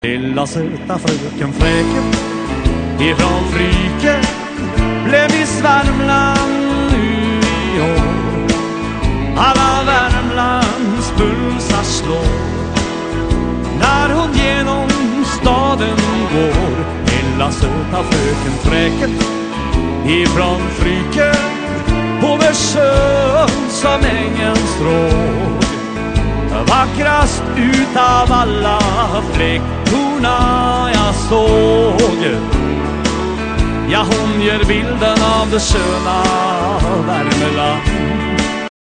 Lilla söta fröken Fräken ifrån Fryke blev Miss Värmland nu i år. Alla Värmlands pulsar slår när hon genom staden går. Lilla söta fröken Fräken ifrån Fryke över sjön som ängens råd. Vackrast utav alla fläckorna jag såg. Ja, hon ger bilden av det sköna Värmeland.